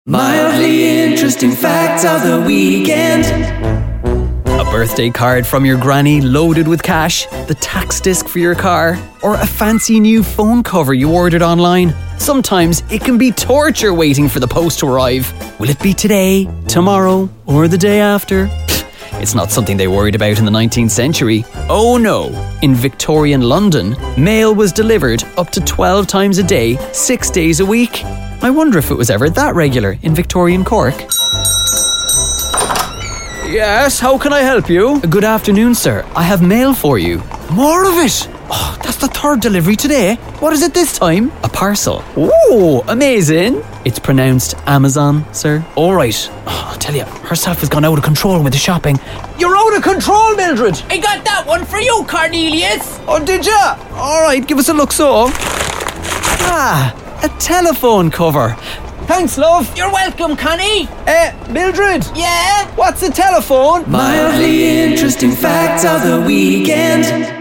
Mildly interesting facts of the weekend. A birthday card from your granny loaded with cash, the tax disc for your car, or a fancy new phone cover you ordered online. Sometimes it can be torture waiting for the post to arrive. Will it be today, tomorrow, or the day after? It's not something they worried about in the 19th century. Oh no! In Victorian London, mail was delivered up to 12 times a day, 6 days a week. I wonder if it was ever that regular in Victorian Cork. Yes, how can I help you? Good afternoon, sir. I have mail for you. More of it? Oh, that's the third delivery today. What is it this time? A parcel. Ooh, amazing. It's pronounced Amazon, sir. All right. Oh, I'll tell you, herself has gone out of control with the shopping. You're out of control, Mildred. I got that one for you, Cornelius. Oh, did ya? All right, give us a look so. Ah, a telephone cover. Thanks, love. You're welcome, Connie. Mildred. Yeah? What's a telephone? Mildly interesting facts of the weekend.